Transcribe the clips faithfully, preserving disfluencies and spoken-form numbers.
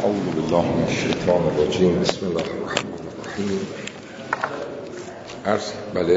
اعوذ بالله من الشیطان الرجیم. بسم الله الرحمن الرحیم. عرض بله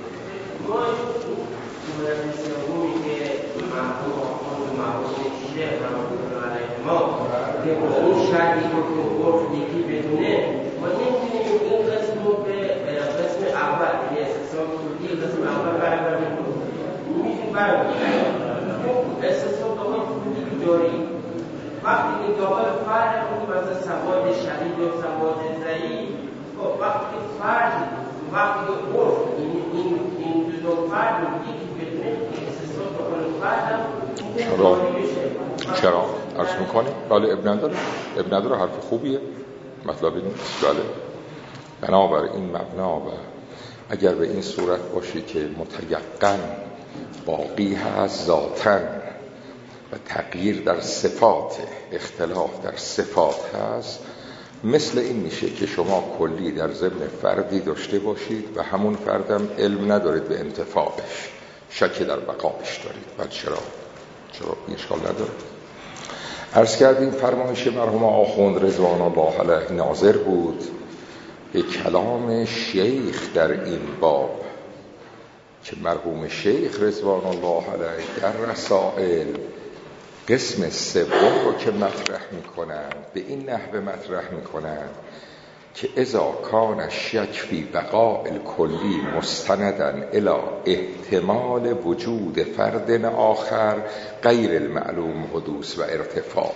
اون شرطی رو که گفت یکی بدونه ما نمیتونیم این قسم رو به قسم اول یعنی استثناء کلی قسم اول برگردیم میتونیم برگردیم استثناء داخل کلی جاری وقتی که داخل فرد کنیم مثلا سواد شدید و سواد ضعیف وقتی که فرد وقتی که عرف این این دو فرد رو یکی بدونه استثناء داخل فرد هم جاری بشه. چرا؟ عرض میکنیم بله ابن نداره ابن نداره حرف خوبیه مطلبی نیست. بله بنابر این مبنا و اگر به این صورت باشه که متیقن باقی هست ذاتاً و تغییر در صفات اختلاف در صفات هست، مثل این میشه که شما کلی در ضمن فردی داشته باشید و همون فردم علم ندارید به انتفاعش، شک در بقایش دارید. و چرا؟ چرا اشکال نداره؟ عرض کردیم فرمایش مرحوم آخوند رضوان الله علیه ناظر بود به کلام شیخ در این باب که مرحوم شیخ رضوان الله علیه در رسائل قسم سوم رو که مطرح میکنن به این نحوه مطرح میکنن که اذا کان الشک فی بقاء الکلی مستندا الی احتمال وجود فرد آخر غیر المعلوم حدوث و ارتفاع.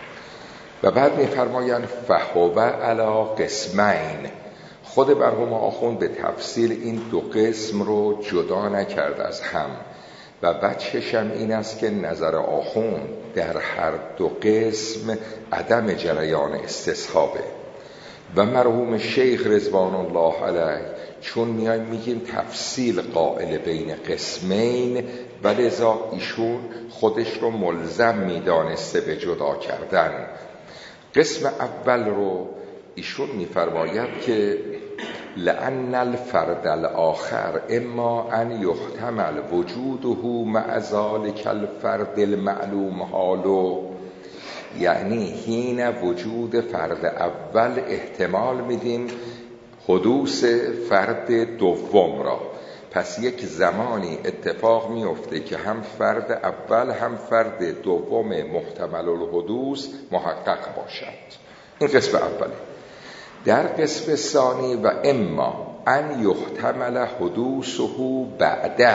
و بعد میفرمایند فهو علی قسمین. خود مرحوم آخوند به تفصیل این دو قسم رو جدا نکرد از هم و وجهش هم این است که نظر آخوند در هر دو قسم عدم جریان استصحابه و مرحوم شیخ رضوان الله علیه چون میایم میگیم تفصیل قائل بین قسمین و لذا ایشون خودش رو ملزم میدانسته به جدا کردن. قسم اول رو ایشون میفرماید که لأن الفرد الآخر اما ان یحتمل وجوده مع ذلک الفرد المعلوم حالو، یعنی حین وجود فرد اول احتمال میدیم حدوث فرد دوم را. پس یک زمانی اتفاق میفته که هم فرد اول هم فرد دوم محتمل الحدوث محقق باشد. این قسم اوله. در قسم ثانی و اما ان یحتمل حدوثه بعده،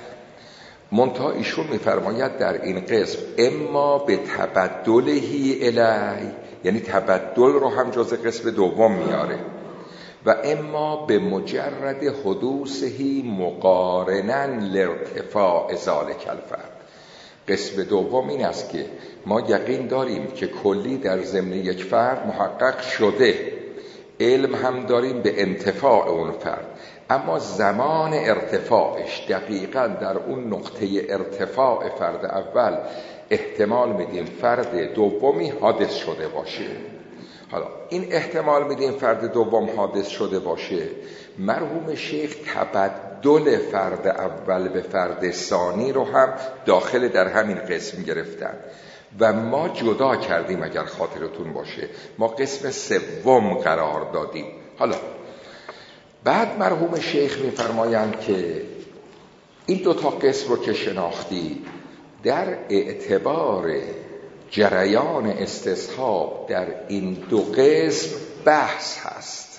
منتها ایشون میفرماید در این قسم اما به تبدلهی الی، یعنی تبدل رو هم جز قسم دوم میاره، و اما به مجرد حدوثهی مقارنا لارتفاع ذلک الفرد. قسم دوم این است که ما یقین داریم که کلی در ضمن یک فرد محقق شده، علم هم داریم به انتفاع اون فرد، اما زمان ارتفاعش دقیقاً در اون نقطه ارتفاع فرد اول احتمال میدیم فرد دومی حادث شده باشه. حالا این احتمال میدیم فرد دوم حادث شده باشه، مرحوم شیخ تبدل فرد اول به فرد ثانی رو هم داخل در همین قسم گرفتن و ما جدا کردیم. اگر خاطرتون باشه ما قسم سوم قرار دادیم. حالا بعد مرحوم شیخ میفرمایند که این دوتا قسم رو که شناختی در اعتبار جریان استصحاب در این دو قسم بحث هست.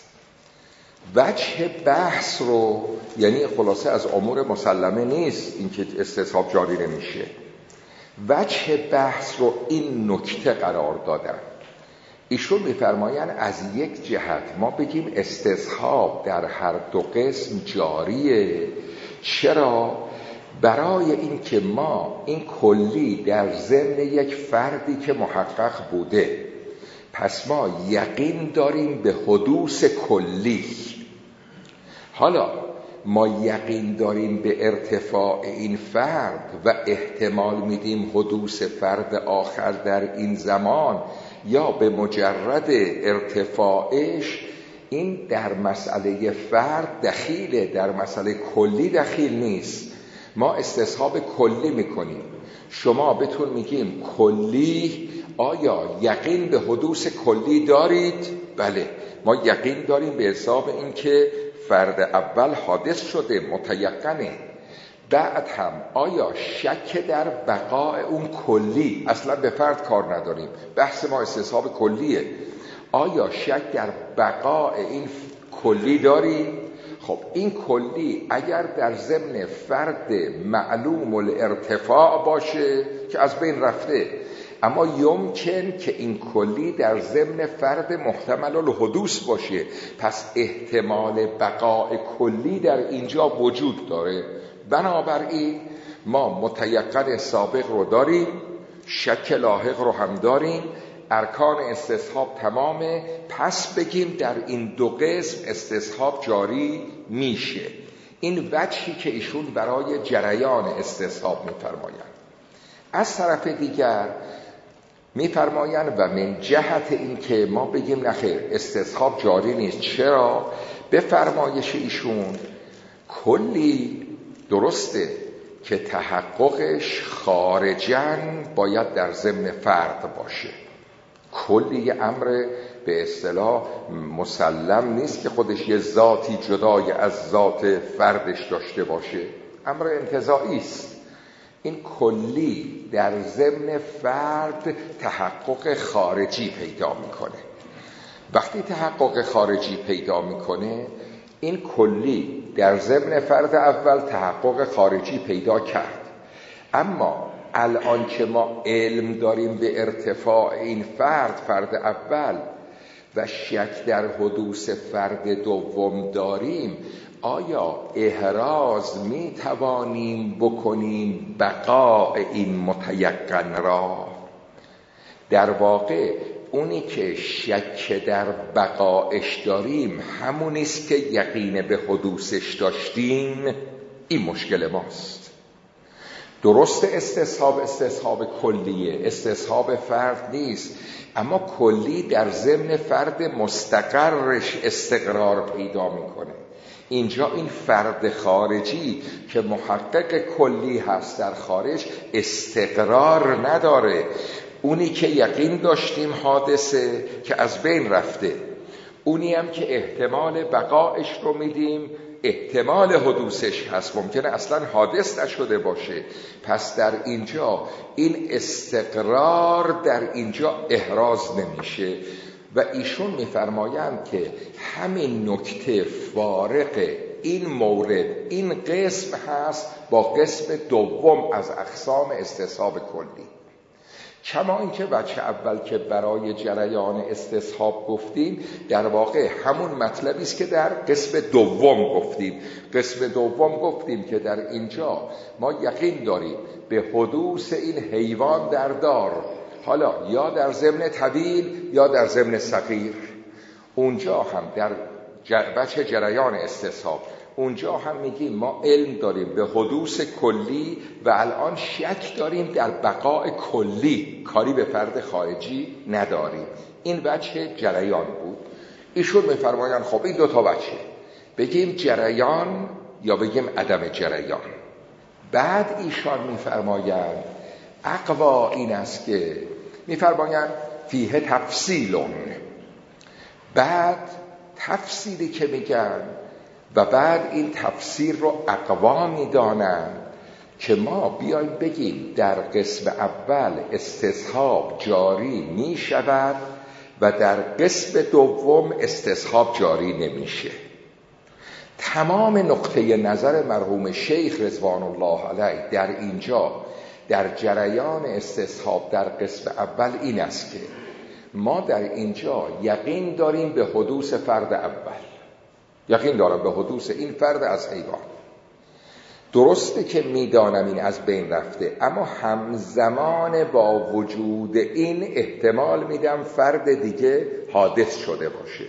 وجه بحث رو یعنی خلاصه از امور مسلمه نیست اینکه استصحاب جاری نمیشه، وجه بحث رو این نکته قرار دادن. ایشون میفرمایند از یک جهت ما بگیم استصحاب در هر دو قسم جاریه. چرا؟ برای این که ما این کلی در ضمن یک فردی که محقق بوده، پس ما یقین داریم به حدوث کلی. حالا ما یقین داریم به ارتفاع این فرد و احتمال میدیم حدوث فرد آخر در این زمان یا به مجرد ارتفاعش، این در مسئله فرد دخیله، در مسئله کلی دخیل نیست. ما استصحاب کلی میکنیم. شما بهتون میگیم کلی، آیا یقین به حدوث کلی دارید؟ بله، ما یقین داریم به حساب این که فرد اول حادث شده، متیقنه. بعد هم آیا شک در بقای اون کلی؟ اصلا به فرد کار نداریم، بحث ما استصحاب کلیه. آیا شک در بقای این کلی داریم؟ خب این کلی اگر در ضمن فرد معلوم الارتفاع باشه که از بین رفته، اما یمکن که این کلی در ضمن فرد محتمل الحدوث باشه، پس احتمال بقای کلی در اینجا وجود داره. بنابراین ما متیقن سابق رو داریم، شک لاحق رو هم داریم، ارکان استصحاب تمامه، پس بگیم در این دو قسم استصحاب جاری میشه. این وجهی که ایشون برای جریان استصحاب میفرمایند. از طرف دیگر میفرمایند و من جهت این که ما بگیم نخیر استصحاب جاری نیست. چرا؟ به فرمایش ایشون کلی درسته که تحققش خارجاً باید در ضمن فرد باشه. کلی امر به اصطلاح مسلم نیست که خودش یه ذاتی جدای از ذات فردش داشته باشه، امر انتزاعی است. این کلی در ضمن فرد تحقق خارجی پیدا میکنه. وقتی تحقق خارجی پیدا میکنه، این کلی در ضمن فرد اول تحقق خارجی پیدا کرد. اما الان که ما علم داریم به ارتفاع این فرد فرد اول و شک در حدوث فرد دوم داریم، آیا احراز می توانیم بکنیم بقای این متیقن را؟ در واقع اونی که شک در بقایش داریم همونیست که یقین به حدوثش داشتیم. این مشکل ماست. درست استصحاب استصحاب کلیه، استصحاب فرد نیست، اما کلی در ضمن فرد مستقرش استقرار پیدا میکنه. اینجا این فرد خارجی که محقق کلی هست در خارج استقرار نداره. اونی که یقین داشتیم حادثه که از بین رفته، اونی هم که احتمال بقایش رو میدیم احتمال حدوثش هست، ممکنه اصلا حادث نشده باشه. پس در اینجا این استقرار در اینجا احراز نمیشه و ایشون میفرمایند که همین نکته فارق این مورد این قسم هست با قسم دوم از اقسام استصحاب کلی. کما اینکه وجه اول که برای جریان استصحاب گفتیم در واقع همون مطلبی است که در قسم دوم گفتیم. قسم دوم گفتیم که در اینجا ما یقین داریم به حدوث این حیوان در دار، حالا یا در ضمن طویل یا در ضمن صغیر. اونجا هم در وجه جریان استصحاب اونجا هم میگیم ما علم داریم به حدوث کلی و الان شک داریم در بقای کلی، کاری به فرد خارجی نداریم. این وجه جریان بود. ایشون میفرمایند خب این دو تا وجه، بگیم جریان یا بگیم عدم جریان. بعد ایشان میفرمایند اقوا این است که میفرمایند فیه تفصیلون، بعد تفصیلی که میگن و بعد این تفسیر رو اقوا میدانن که ما بیایم بگیم در قسم اول استصحاب جاری می شود و در قسم دوم استصحاب جاری نمیشه. تمام نقطه نظر مرحوم شیخ رضوان الله علیه در اینجا در جریان استصحاب در قسم اول این است که ما در اینجا یقین داریم به حدوث فرد اول، یقین دارم به حدوث این فرد از حیوان. درسته که میدانم این از بین رفته، اما همزمان با وجود این احتمال میدم فرد دیگه حادث شده باشه.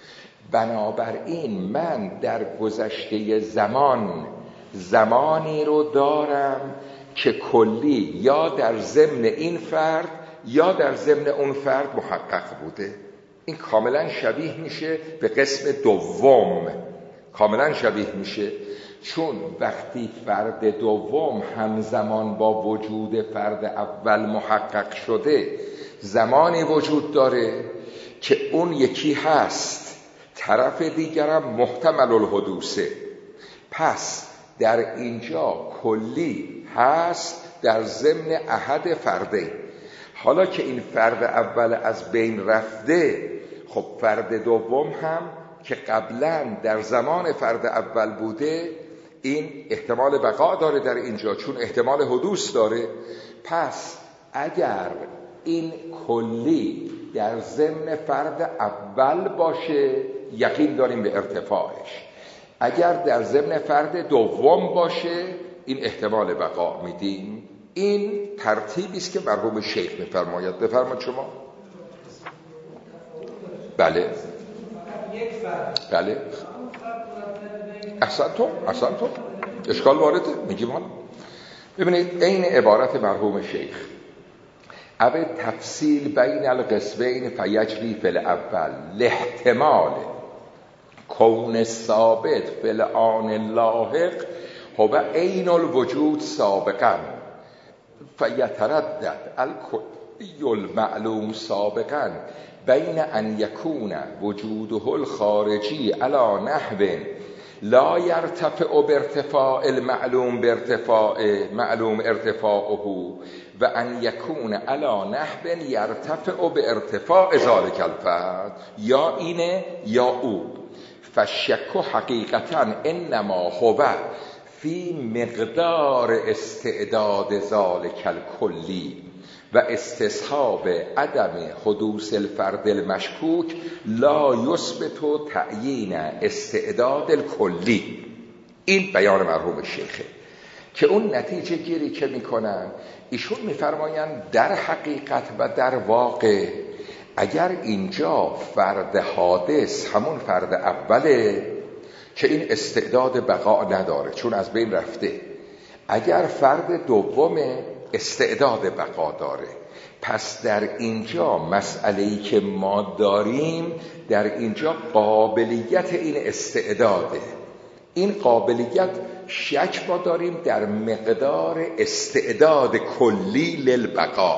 بنابراین من در گذشته زمان زمانی رو دارم که کلی یا در ضمن این فرد یا در ضمن اون فرد محقق بوده. این کاملا شبیه میشه به قسم دوم، کاملا شبیه میشه. چون وقتی فرد دوم همزمان با وجود فرد اول محقق شده، زمانی وجود داره که اون یکی هست، طرف دیگرم محتمل الحدوثه. پس در اینجا کلی هست در ضمن احد فرده. حالا که این فرد اول از بین رفته، خب فرد دوم هم که قبلا در زمان فرد اول بوده، این احتمال بقا داره در اینجا چون احتمال حدوث داره. پس اگر این کلی در ضمن فرد اول باشه، یقین داریم به ارتفاعش. اگر در ضمن فرد دوم باشه، این احتمال بقا میدیم. این ترتیبی است که مرحوم شیخ میفرماید. بفرمایید شما. بله بله احسنتم احسنتم اشکال وارده میگیم. حالا ببینید این عبارت مرحوم شیخ، او تفصیل بین القسمین فیجری فی الاول لاحتمال کون ثابت فی الآن لاحق هو عین الوجود سابقا فیتردد الکلی المعلوم سابقا بین ان یکون وجوده الخارجی علی نحو لا یرتفع بارتفاع المعلوم بارتفاع معلوم ارتفاعه و ان یکون علی نحو یرتفع بارتفاع ذلک الفرد. یا اینه یا او. فالشک حقیقتا انما هو فی مقدار استعداد ذلک الکلی و استصحاب عدم حدوث الفرد المشکوک لا یثبت تعیین استعداد الکلی. این بیان مرحوم شیخه که اون نتیجه گیری که میکنن ایشون میفرمایند در حقیقت و در واقع اگر اینجا فرد حادث همون فرد اوله که این استعداد بقا نداره چون از بین رفته، اگر فرد دومه استعداد بقا داره، پس در اینجا مسئله‌ای که ما داریم در اینجا قابلیت این استعداده. این قابلیت شک ما داریم در مقدار استعداد کلی للبقا.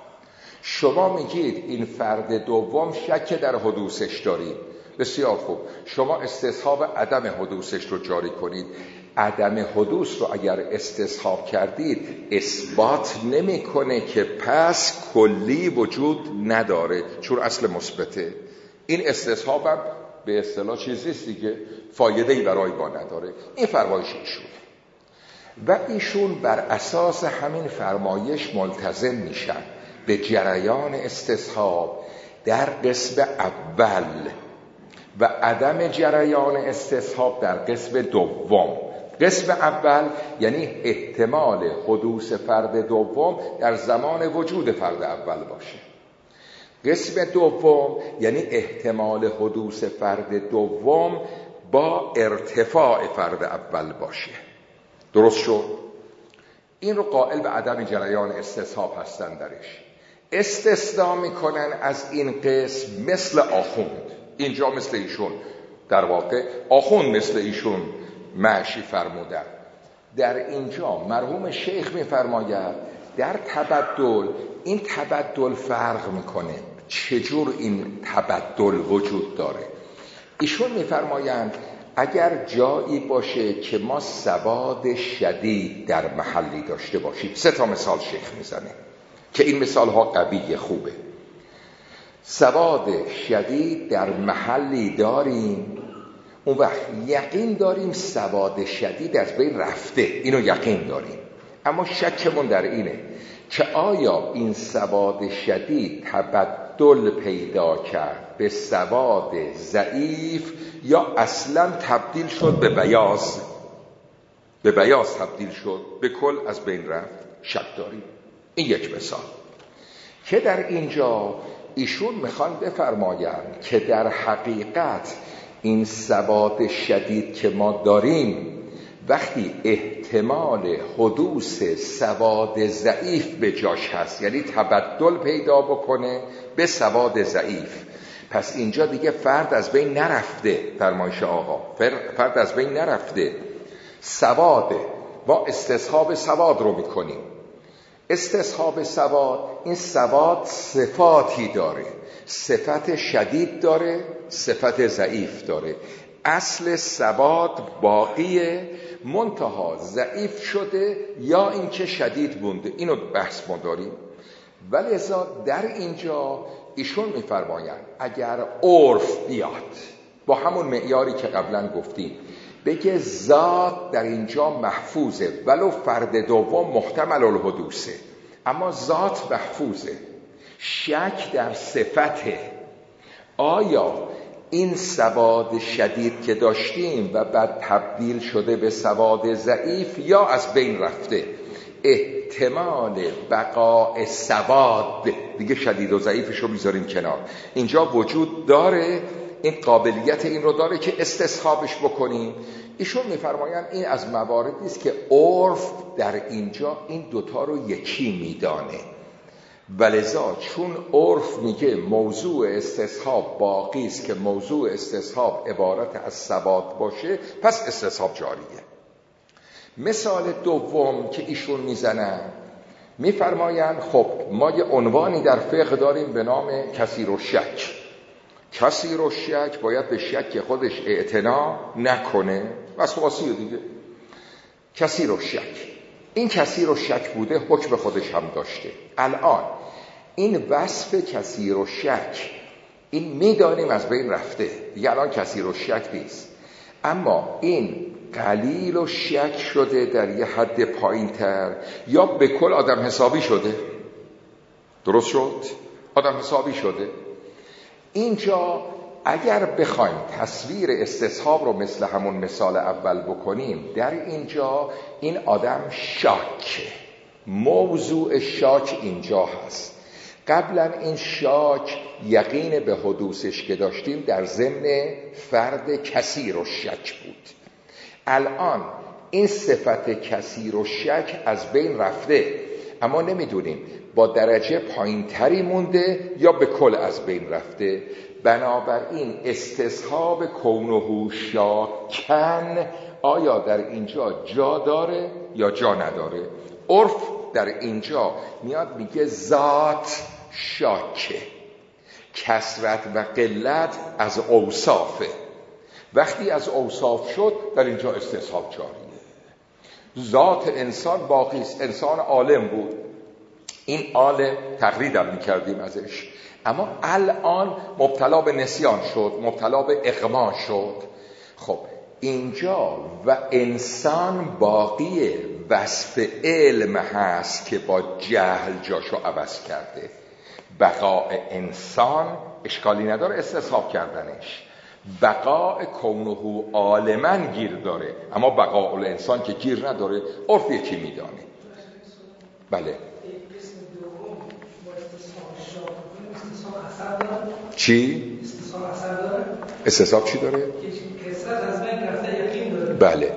شما میگید این فرد دوم شک در حدوثش دارید، بسیار خوب، شما استصحاب عدم حدوثش رو جاری کنید. عدم حدوث رو اگر استصحاب کردید اثبات نمیکنه که پس کلی وجود نداره چون اصل مثبته. این استصحاب هم به اصطلاح چیزیست دیگه، فایده‌ای برای ما نداره. این فرمایش ایشون و ایشون بر اساس همین فرمایش ملتزم میشن به جریان استصحاب در قسم اول و عدم جریان استصحاب در قسم دوم. قسم اول یعنی احتمال حدوث فرد دوم در زمان وجود فرد اول باشه. قسم دوم یعنی احتمال حدوث فرد دوم با ارتفاع فرد اول باشه. درست شد؟ این رو قائل به عدم جریان استصحاب هستن درش. استثنا میکنن از این قسم مثل آخوند. اینجا مثل ایشون، در واقع آخوند مثل ایشون معشی فرمودن. در اینجا مرحوم شیخ میفرماید در تبدل این تبدل فرق میکنه. چجور این تبدل وجود داره؟ ایشون میفرمایند اگر جایی باشه که ما سواد شدید در محلی داشته باشیم، سه تا مثال شیخ میزنه که این مثال ها قویه خوبه. سواد شدید در محلی داریم، اون وقت یقین داریم سواد شدید از بین رفته، اینو یقین داریم، اما شکمون در اینه که آیا این سواد شدید تبدل پیدا کرد به سواد ضعیف یا اصلا تبدیل شد به بیاض، به بیاض تبدیل شد، به کل از بین رفت. شک داریم. این یک مثال که در اینجا ایشون میخوان بفرمایند که در حقیقت این سواد شدید که ما داریم وقتی احتمال حدوث سواد ضعیف به جاش هست، یعنی تبدل پیدا بکنه به سواد ضعیف، پس اینجا دیگه فرد از بین نرفته. فرمایش آقا فرد از بین نرفته، سواده، ما استصحاب سواد رو میکنیم. استصحاب سواد، این سواد صفاتی داره، صفت شدید داره، صفت ضعیف داره. اصل سواد باقیه، منتها ضعیف شده یا اینکه شدید بونده. اینو بحث ما داریم. ولی ازا در اینجا ایشون میفرمایند اگر عرف بیاد با همون معیاری که قبلا گفتیم، بگه ذات در اینجا محفوظه ولو فرد دوم محتمل الحدوثه، اما ذات محفوظه، شک در صفته. آیا این سواد شدید که داشتیم و بعد تبدیل شده به سواد ضعیف یا از بین رفته؟ احتمال بقاء سواد، دیگه شدید و ضعیفش رو میذاریم کنار، اینجا وجود داره، این قابلیت این رو داره که استصحابش بکنیم. ایشون میفرمایند این از مواردی است که عرف در اینجا این دوتا رو یکی میدانه. ولذا چون عرف میگه موضوع استصحاب باقی است که موضوع استصحاب عبارت از ثبات باشه، پس استصحاب جاریه. مثال دوم که ایشون میزنن، میفرمایند خب ما یه عنوانی در فقه داریم به نام کثیر الشک. کثیر الشک باید به شک خودش اعتنا نکنه، وسواسی دیگه. کثیر الشک، این کثیر الشک بوده، حکم خودش هم داشته. الان این وصف کثیر الشک، این میدانیم از بین رفته دیگه، الان کثیر الشک نیست، اما این قلیل و شک شده در یه حد پایین تر، یا به کل آدم حسابی شده. درست شد؟ آدم حسابی شده. اینجا اگر بخوایم تصویر استصحاب رو مثل همون مثال اول بکنیم، در اینجا این آدم شاکه، موضوع شاک اینجا هست. قبلا این شاک یقین به حدوثش که داشتیم در ضمن فرد کثیر و شک بود. الان این صفت کثیر و شک از بین رفته، اما نمیدونیم با درجه پایین تری مونده یا به کل از بین رفته. بنابراین استصحاب کونه شاکن آیا در اینجا جا داره یا جا نداره؟ عرف در اینجا میاد میگه ذات شاکه، کثرت و قلت از اوصافه. وقتی از اوصاف شد در اینجا استصحاب جاریه. ذات انسان باقی است، انسان عالم بود، این عالم تقریدم میکردیم ازش، اما الان مبتلا به نسیان شد، مبتلا به اغما شد. خب اینجا و انسان باقیه، وصف علم هست که با جهل جاشو عوض کرده. بقاء انسان اشکالی نداره استصحاب کردنش، بقاء کونه عالمن گیر داره، اما بقاء الانسان که گیر نداره، عرف یکی میدانه. بله چی؟ استصحاب چی داره؟ بله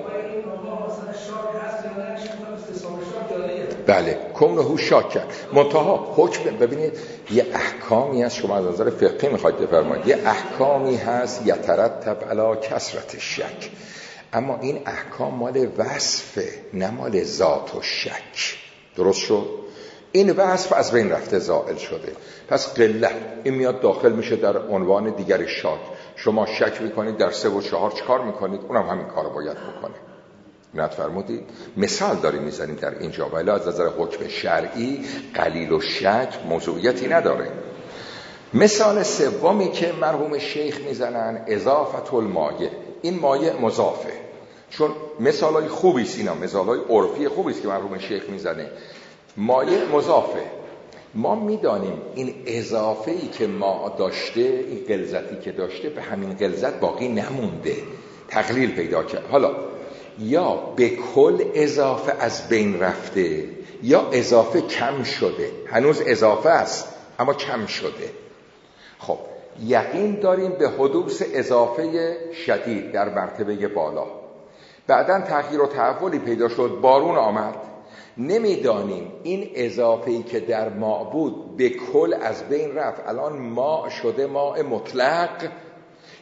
بله کونه شاک کرد. منتها حکم، ببینید یه احکامی هست، شما از نظر فقهی میخواید بفرمایید، یه احکامی هست یترتب علی کثرت الشک، اما این احکام مال وصفه نه مال ذات و شک. درست شد؟ این وصف از بین رفته، زائل شده، پس قلت این میاد داخل میشه در عنوان دیگر شاک. شما شک میکنید در سه و چهار چکار میکنید، اونم همین کارو باید بکنه. نت فرمودید مثال داریم میزنیم در اینجا، ولی از نظر حکم شرعی قلیل و شک موضوعیتی نداره. مثال سومی که مرحوم شیخ میزنن اضافت المایه. این مایه مضافه، چون مثالای خوبی است، اینا مثالای عرفی خوبی است که مرحوم شیخ میزنه. مایه مضافه، ما میدانیم این اضافه‌ای که ما داشته، این غلظتی که داشته، به همین غلظت باقی نمونده، تقلیل پیدا کرد. حالا یا به کل اضافه از بین رفته یا اضافه کم شده، هنوز اضافه است اما کم شده. خب یقین داریم به حدوث اضافه شدید در مرتبه بالا، بعدن تغییر و تحولی پیدا شد، بارون آمد، نمیدانیم این اضافه‌ای که در ماء بود به کل از بین رفت، الان ماء شده ماء مطلق،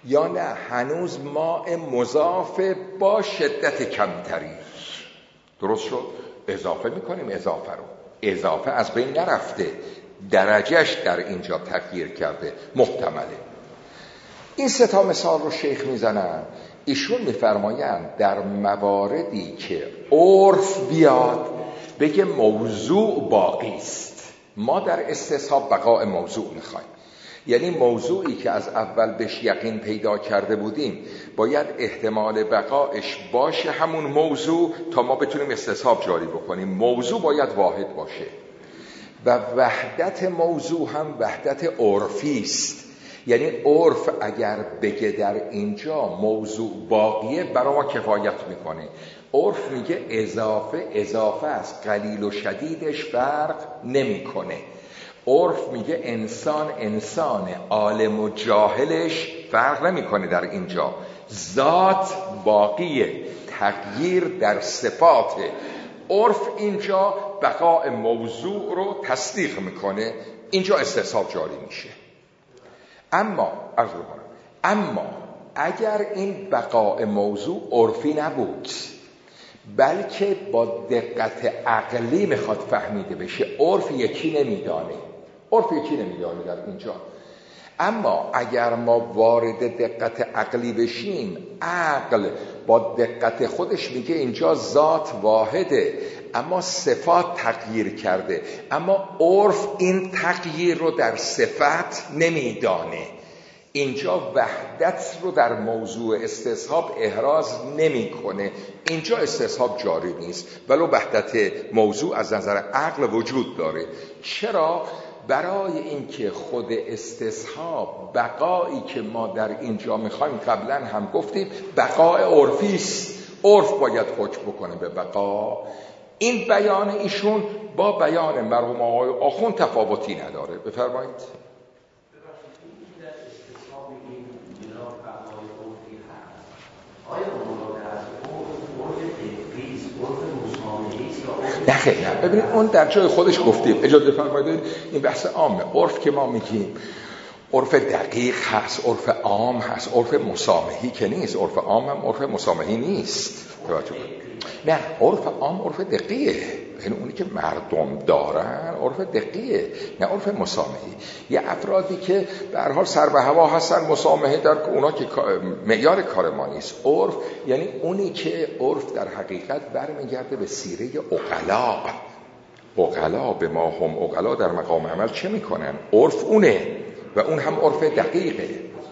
یا نه هنوز ماء مضاف با شدت کمتری؟ درست شد؟ اضافه میکنیم اضافه رو. اضافه از بین نرفته، درجهش در اینجا تغییر کرده، محتمله. این سه تا مثال رو شیخ میزنن. ایشون میفرمایند در مواردی که عرف بیاد بگه موضوع باقی است، ما در استصحاب بقاء موضوع میخوایم. یعنی موضوعی که از اول بهش یقین پیدا کرده بودیم باید احتمال بقایش باشه همون موضوع تا ما بتونیم استصحاب جاری بکنیم. موضوع باید واحد باشه و وحدت موضوع هم وحدت عرفی است. یعنی عرف اگر بگه در اینجا موضوع باقیه برای ما کفایت میکنه. عرف میگه اضافه اضافه است، قلیل و شدیدش فرق نمیکنه. عرف میگه انسان انسان، عالم و جاهلش فرق نمیکنه. در اینجا ذات باقیه، تغییر در صفاته. عرف اینجا بقاء موضوع رو تصدیق میکنه، اینجا استصحاب جاری میشه. اما عرض میکنم اما اگر این بقاء موضوع عرفی نبود بلکه با دقت عقلی میخواد فهمیده بشه، عرف یکی نمیدانه، عرف یکی نمیدانه در اینجا. اما اگر ما وارد دقت عقلی بشیم، عقل با دقت خودش میگه اینجا ذات واحده اما صفات تغییر کرده، اما عرف این تغییر رو در صفت نمیدانه. اینجا وحدت رو در موضوع استصحاب احراز نمیکنه، اینجا استصحاب جاری نیست ولو وحدت موضوع از نظر عقل وجود داره. چرا؟ برای اینکه خود استصحاب بقایی که ما در اینجا میخوایم، قبلا هم گفتیم بقای عرفی است، عرف باید حکم بکنه به بقا. این بیان ایشون با بیان مرحوم آقای آخوند تفاوتی نداره. بفرمایید. نه خیلی نه، ببینید اون در جای خودش گفتیم، اجازه بفرمایید. این بحث عامه. عرف که ما میگیم عرف دقیق هست، عرف عام هست، عرف مسامحی که نیست. عرف عام هم عرف مسامحی نیست. توجه نه، عرف عام عرف دقیقه، یعنی اونی که مردم دارن عرف دقیقه، نه عرف مسامحی. یه افرادی که به هر حال سر به هوا هستن، مسامحه در اونا که معیار کار ما نیست. عرف یعنی اونی که عرف در حقیقت برمیگرده به سیره عقلا. عقلا به ما هم عقلا در مقام عمل چه میکنن؟ عرف اونه و اون هم عرف دقیقه.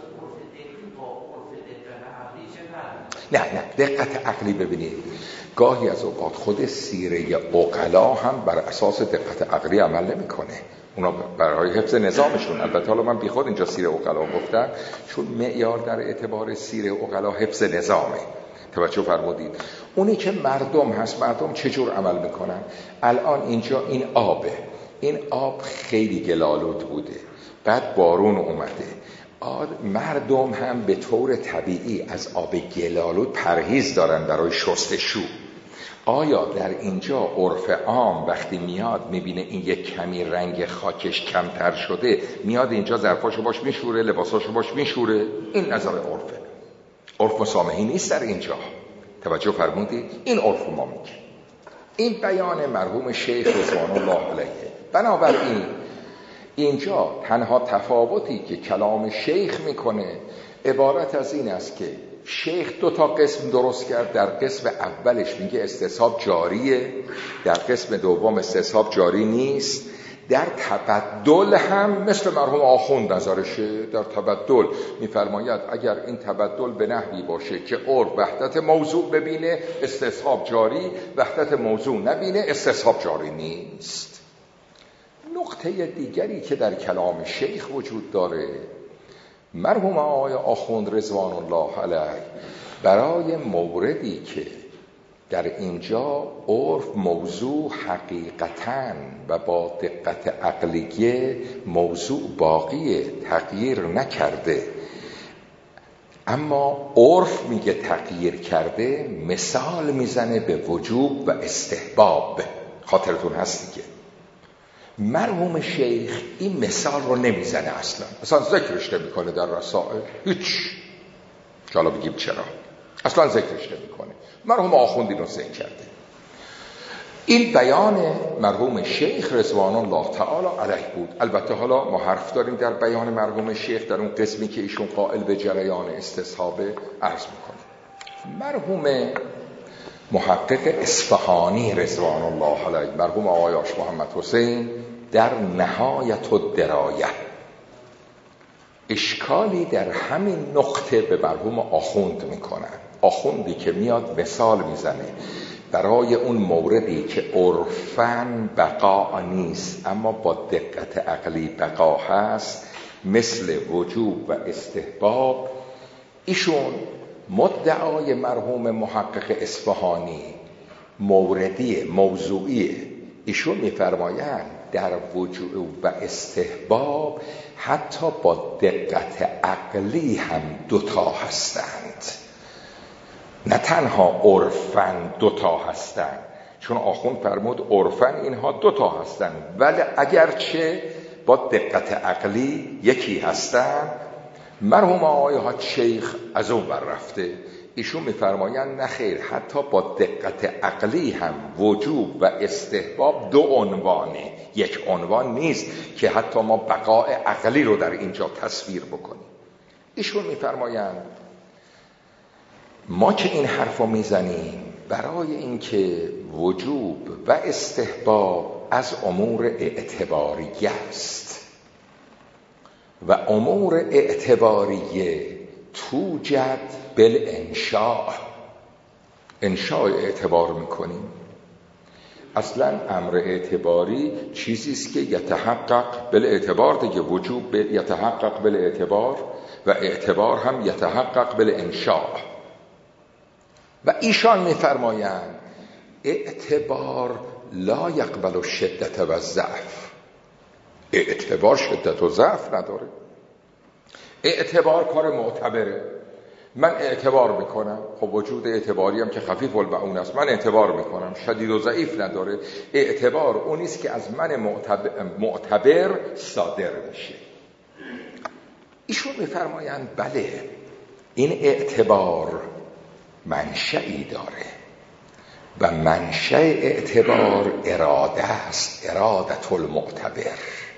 نه نه، دقت عقلی ببینید، گاهی از اوقات خود سیره عقلا هم بر اساس دقت عقلی عمل نمیکنه. اونا برای حفظ نظامشون، البته حالا من بی خود اینجا سیره عقلا گفتم چون معیار در اعتبار سیره عقلا حفظ نظامه. توجه فرمودید. اونی که مردم هست، مردم چجور عمل میکنن؟ الان اینجا این آبه، این آب خیلی گلالود بوده، بعد بارون اومده، مردم هم به طور طبیعی از آب گلالود پرهیز دارن برای شستشو. آیا در اینجا عرف عام وقتی میاد میبینه این یک کمی رنگ خاکش کمتر شده، میاد اینجا ظرفاشو باش میشوره، لباساشو باش میشوره؟ این نظر عرفه. عرف مسامحی نیست در اینجا. توجه فرمودید؟ این عرف ما میگه. این بیان مرحوم شیخ رضوان الله علیه. بنابراین اینجا تنها تفاوتی که کلام شیخ میکنه عبارت از این است که شیخ دو تا قسم درست کرد. در قسم اولش میگه استصحاب جاریه، در قسم دوم استصحاب جاری نیست. در تبدل هم مثل مرحوم آخوند نظرشه. در تبدل میفرماید اگر این تبدل به نحوی باشه که عرف وحدت موضوع ببینه استصحاب جاری، وحدت موضوع نبینه استصحاب جاری نیست. نقطه دیگری که در کلام شیخ وجود داره، مرحوم آقای آخوند رضوان الله علیه برای موردی که در اینجا عرف موضوع حقیقتاً و با دقت عقلیه موضوع باقیه، تغییر نکرده، اما عرف میگه تغییر کرده، مثال میزنه به وجوب و استحباب. خاطرتون هست دیگه. مرحوم شیخ این مثال رو نمیزنه، اصلا اصلا ذکرش نمیکنه در رسائل، هیچ که حالا بگیم چرا اصلا ذکرش نمی‌کنه. مرحوم آخوندی رو ذکر کرده. این بیان مرحوم شیخ رضوان الله تعالی علیه بود. البته حالا ما حرف داریم در بیان مرحوم شیخ در اون قسمی که ایشون قائل به جریان استصحاب عرض میکنه. مرحوم محقق اصفهانی رضوان الله علیه، مرحوم آقای آش محمد حسین، در نهایت الدرایه اشکالی در همین نقطه به مرحوم آخوند میکنن. آخوندی که میاد مثال میزنه برای اون موردی که عرفاً بقا نیست اما با دقت عقلی بقا هست، مثل وجوب و استحباب. ایشون مدعای مرحوم محقق اصفهانی موردی موضوعیه. ایشون میفرمایند در وجوب و استحباب حتی با دقت عقلی هم دوتا هستند، نه تنها عرفاً دوتا هستند. چون آخوند فرمود عرفاً اینها دوتا هستند، ولی اگرچه با دقت عقلی یکی هستند. مرحوم آقای حاج شیخ از اون بر رفته. ایشون میفرمایند نه خیر، حتی با دقت عقلی هم وجوب و استحباب دو عنوانه، یک عنوان نیست که حتی ما بقای عقلی رو در اینجا تصویر بکنیم. ایشون میفرمایند ما که این حرف رو میزنیم برای اینکه وجوب و استحباب از امور اعتباریه است و امور اعتباریه توجد بالانشاء. انشاء اعتبار میکنیم. اصلا امر اعتباری چیزی است که یتحقق بالاعتبار دیگه. وجوب یتحقق بالاعتبار و اعتبار هم یتحقق بالانشاء. و ایشان میفرمایند اعتبار لا یقبل الشدت و الضعف. اعتبار شدت و ضعف نداره. اعتبار کار معتبره. من اعتبار میکنم، خب وجود اعتباری هم که خفیف البعون است، من اعتبار میکنم، شدید و ضعیف نداره. اعتبار اونیست که از من معتبر, معتبر صادر میشه. ایشون میفرمایند بله، این اعتبار منشئی داره و منشأ اعتبار اراده است، ارادت المعتبر.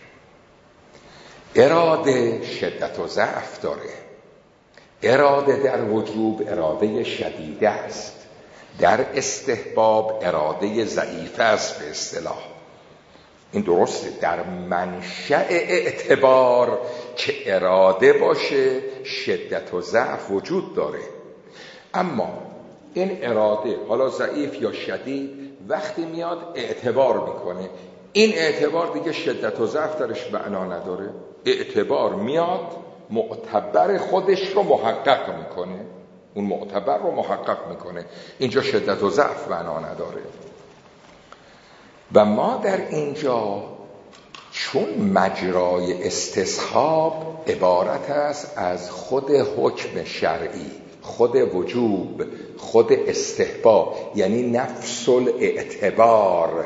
اراده شدت و ضعف داره. اراده در وجوب اراده شدیده است، در استحباب اراده ضعیفه است به اصطلاح. این درسته. در منشأ اعتبار که اراده باشه شدت و ضعف وجود داره، اما این اراده حالا ضعیف یا شدید وقتی میاد اعتبار میکنه، این اعتبار دیگه شدت و ضعف درش معنا نداره. اعتبار میاد معتبر خودش رو محقق میکنه، اون معتبر رو محقق میکنه. اینجا شدت و ضعف معنا نداره. و ما در اینجا چون مجرای استصحاب عبارت است از خود حکم شرعی، خود وجوب، خود استحباب، یعنی نفس الاعتبار.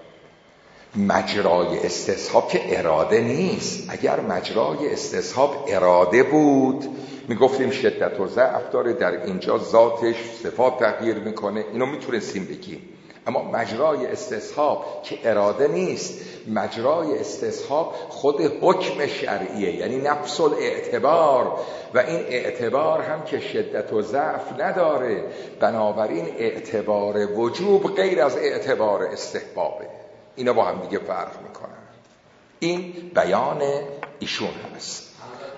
مجرای استصحاب که اراده نیست. اگر مجرای استصحاب اراده بود میگفتیم شدت و ضعف داره، در اینجا ذاتش صفات تغییر میکنه، اینو میتونستیم بگیم. اما مجرای استصحاب که اراده نیست، مجرای استصحاب خود حکم شرعیه، یعنی نفس الاعتبار. و این اعتبار هم که شدت و ضعف نداره، بنابراین اعتبار وجوب غیر از اعتبار استحبابه. اینا با هم دیگه فرق میکنن. این بیان ایشون هست.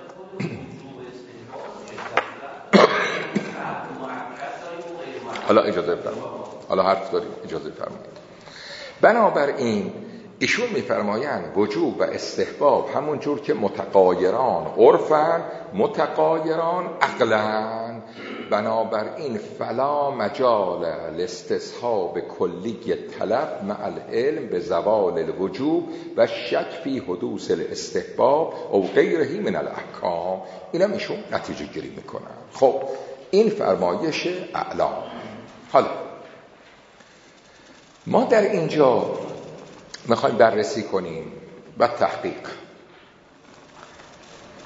حالا اجازه بفرمایید، حالا حرف داریم، اجازه بفرمایید. بنابراین ایشون میفرمایند وجوب و استحباب همون جور که متغایران عرفن، متغایران عقلن. بنابراین فلا مجال الاستصحاب کلی طلب مع العلم به زوال الوجوب و شک فی حدوث الاستحباب او غیره من الاحکام. اینا ایشون نتیجه گیری میکنن. خب این فرمایش اعلام. حالا ما در اینجا میخوایم بررسی کنیم و تحقیق.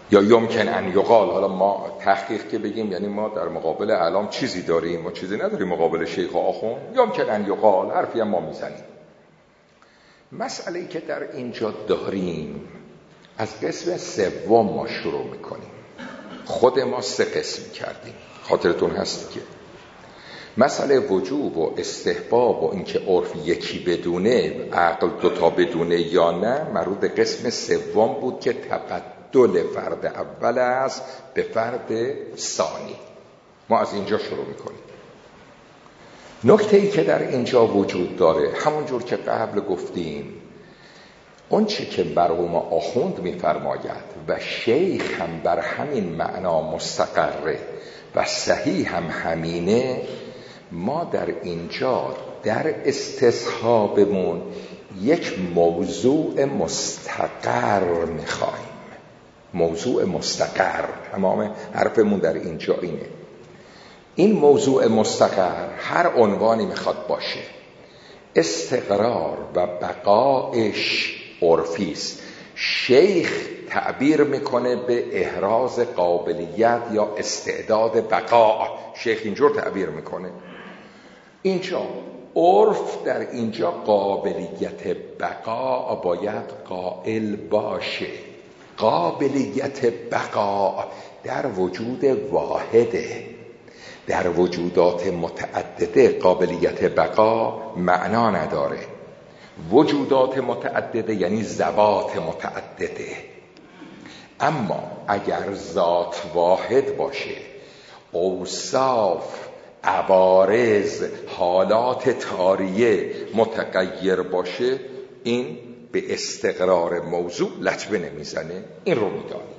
یا یمکن ان یقال، حالا ما تحقیق که بگیم یعنی ما در مقابل اعلام چیزی داریم، ما چیزی نداریم مقابل شیخ و آخوند، یمکن ان یقال حرفی هم ما میزنیم. مسئله‌ای که در اینجا داریم از قسم سوم ما شروع میکنیم. خود ما سه قسم کردیم، خاطرتون هست که مسئله وجوب و استحباب و اینکه عرف یکی بدونه، عقل دوتا بدونه یا نه، مربوط به قسم سوم بود که تبدل فرد اول است به فرد ثانی. ما از اینجا شروع میکنیم. نکته ای که در اینجا وجود داره، همون جور که قبل گفتیم، اون چی که مرحوم آخوند میفرماید و شیخ هم بر همین معنا مستقره و صحیح هم همینه، ما در اینجا در استصحابمون یک موضوع مستقر میخوایم. موضوع مستقر، تمام حرفمون در اینجا اینه. این موضوع مستقر هر عنوانی میخواد باشه، استقرار و بقایش عرفی است. شیخ تعبیر میکنه به احراز قابلیت یا استعداد بقا، شیخ اینجور تعبیر میکنه. اینجا عرف در اینجا قابلیت بقا باید قائل باشه. قابلیت بقا در وجود واحده، در وجودات متعدده قابلیت بقا معنا نداره. وجودات متعدده یعنی ذوات متعدده. اما اگر ذات واحد باشه، اوصاف، عوارض، حالات طاریه متغیر باشه، این به استقرار موضوع لطمه نمیزنه. این رو میدانی.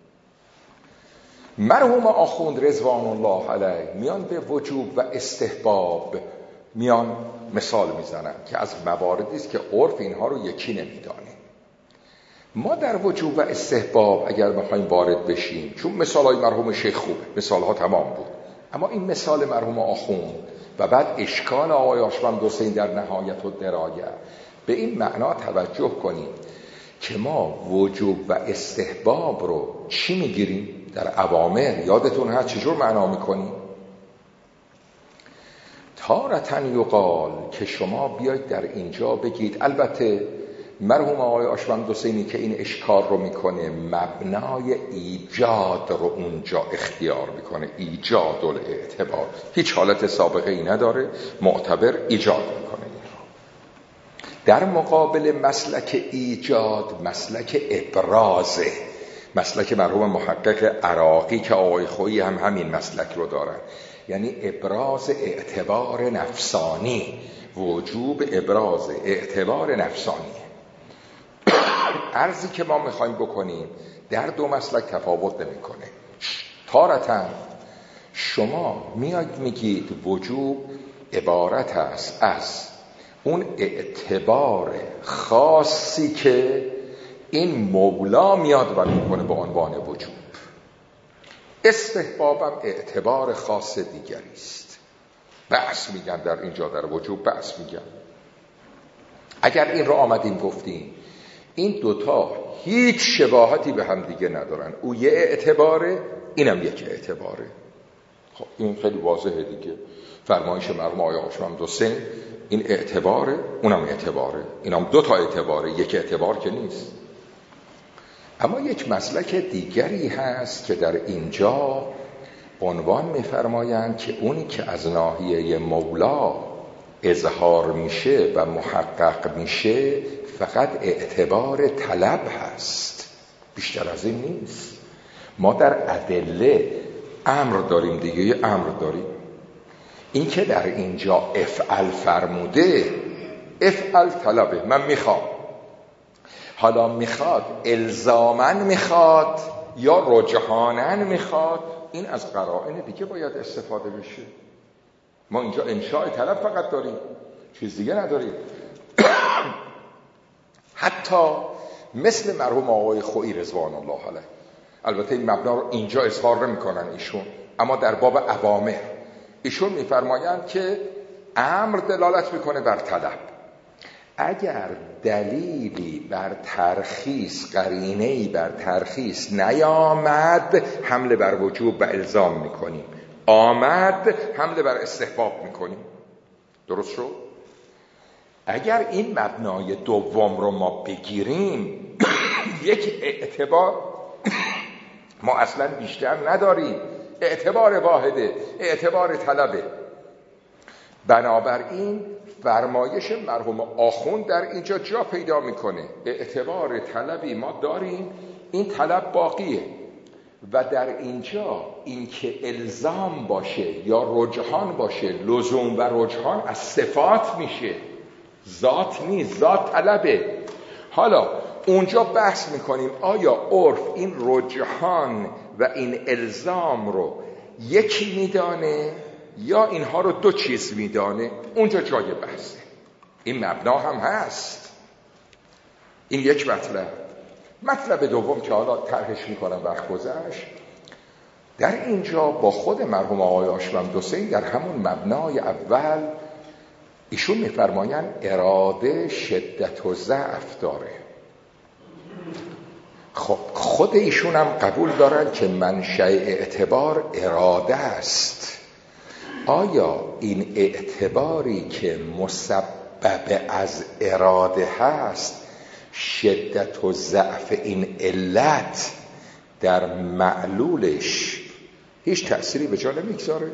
مرحوم آخوند رضوان الله علیه میان به وجوب و استحباب میان مثال میزنن که از مواردی است که عرف اینها رو یکی نمیدانه. ما در وجوب و استحباب اگر بخوایم وارد بشیم، چون مثالهای مرحوم شیخ خوبه، مثالها تمام بود، اما این مثال مرحوم آخوند و بعد اشکال آقای آشوند حسین در نهایت و درایه، به این معنا توجه کنیم که ما وجوب و استحباب رو چی میگیریم؟ در اوامر یادتون هست چجور معنا میکنیم؟ تارتن یقال که شما بیاید در اینجا بگید، البته مرحوم آقای آشوند حسینی که این اشکال رو میکنه مبنای ایجاد رو اونجا اختیار میکنه، ایجاد الاعتبار، هیچ حالت سابقه ای نداره، معتبر ایجاد میکنه. در مقابل مسلک ایجاد مسلک ابرازه، مسلک مرحوم محقق عراقی که آقای خویی هم همین مسلک رو دارن، یعنی ابراز اعتبار نفسانی. وجوب ابراز اعتبار نفسانی. عرضی که ما میخوایم بکنیم در دو مسلک تفاوت نمیکنه. تارتن شما میاد میگید وجوب عبارت است از اون اعتبار خاصی که این مولا میاد و میکنه به عنوان وجوب. استحبابم اعتبار خاص دیگری است. بحث میگن در اینجا در وجوب بحث میگن. اگر این رو آمدیم گفتیم این دوتا هیچ شباهتی به هم دیگه ندارن، او یه اعتباره اینم یک اعتباره. خب این خیلی واضحه دیگه. فرمایش مرحوم آقای آشوند حسین این اعتباره اونم اعتباره، اینم دوتا اعتباره، یک اعتبار که نیست. اما یک مسلک دیگری هست که در اینجا عنوان می‌فرمایند که اونی که از ناحیه مولا اظهار میشه و محقق میشه فقط اعتبار طلب هست، بیشتر از این نیست. ما در ادله امر داریم دیگه، یه امر داریم. این که در اینجا افعل فرموده، افعل طلبه، من میخوام. حالا میخواد الزامن میخواد یا رجحانن میخواد، این از قرائن دیگه باید استفاده بشه. ما اینجا انشاء طلب فقط داریم، چیز دیگه نداریم. حتی مثل مرحوم آقای خویی رضوان الله علیه، البته این مبنا رو اینجا اظهار نمی‌کنن ایشون، اما در باب اوامر ایشون میفرمایند که امر دلالت میکنه بر طلب، اگر دلیلی بر ترخیص، قرینه‌ای بر ترخیص نیامد، حمله بر وجوب و الزام میکنیم. آمد، حمله بر استحباب میکنیم. درست شد؟ اگر این مبنای دوم رو ما بگیریم یک اعتبار ما اصلا بیشتر نداریم، اعتبار واحده، اعتبار طلبه. بنابراین فرمایش مرحوم آخوند در اینجا جا پیدا میکنه. اعتبار طلبی ما داریم، این طلب باقیه و در اینجا این که الزام باشه یا رجحان باشه، لزوم و رجحان از صفات میشه، ذات نیست، ذات طلبه. حالا اونجا بحث میکنیم آیا عرف این رجحان و این الزام رو یکی میدانه یا اینها رو دو چیز میدانه؟ اونجا جای بحثه. این مبنا هم هست. این یک مطلب. مطلب دوم که حالا طرحش میکنم وقت گذشت، در اینجا با خود مرحوم آقای آشوند حسین در همون مبنای اول ایشون میفرمایند اراده شدت و ضعف داره. خب خود ایشون هم قبول دارن که منشأ اعتبار اراده است. آیا این اعتباری که مسبب از اراده هست، شدت و ضعف این علت در معلولش هیچ تأثیری به جا نمیگذاره؟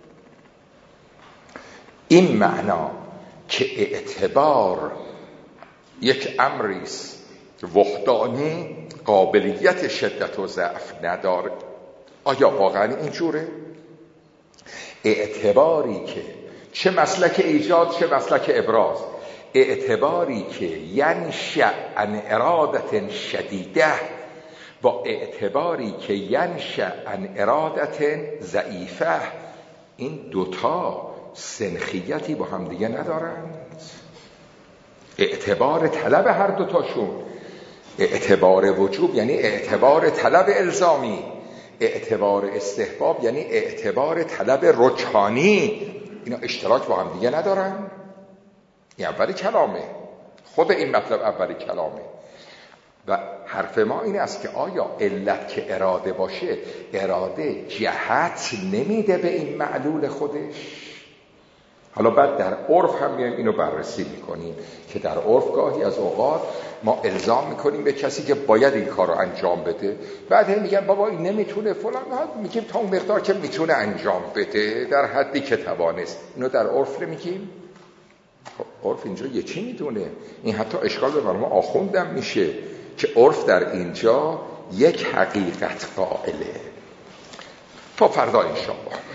این معنا که اعتبار یک امریست وحدانی، قابلیت شدت و ضعف نداره، آیا واقعا اینجوره؟ اعتباری که چه مسلک ایجاد چه مسلک ابراز، اعتباری که ینشأ عن ارادت شدیده با اعتباری که ینشأ عن ارادت ضعیفه، این دوتا سنخیتی با هم دیگه ندارند. اعتبار طلب هر دوتاشون، اعتبار وجوب یعنی اعتبار طلب الزامی، اعتبار استحباب یعنی اعتبار طلب رجحانی، اینا اشتراک با هم دیگه ندارن. این اولی کلامه، خود این مطلب اولی کلامه و حرف ما این است که آیا علت که اراده باشه، اراده جهت نمیده به این معلول خودش؟ حالا بعد در عرف هم میایم اینو بررسی میکنیم که در عرف گاهی از اوقات ما الزام میکنیم به کسی که باید این کار رو انجام بده، بعد هم میگن بابا این نمیتونه فلان، میگیم تا اون مقدار که میتونه انجام بده در حدی که توانست. اینو در عرف نمیگیم. خب عرف اینجا یه چی میدونه؟ این حتی اشکال به مرحوم آخوندم میشه که عرف در اینجا یک حقیقت قائله. تا فردا انشاءالله.